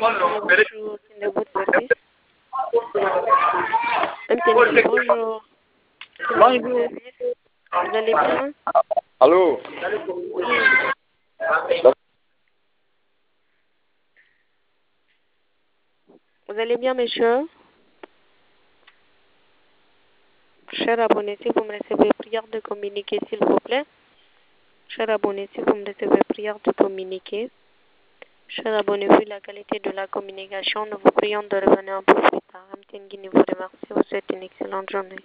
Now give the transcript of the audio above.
Bonjour, de votre service. MTN, bonjour. Bonjour. Vous allez bien? Allô? Oui. Vous allez bien, monsieur? Cher abonné, si vous me recevez, prière de communiquer, s'il vous plaît. Cher abonné, si vous me recevez, prière de communiquer. Cher abonné, vu la qualité de la communication, nous vous prions de revenir un peu plus tard. MTN Guinée vous remercie. Vous souhaite une excellente journée.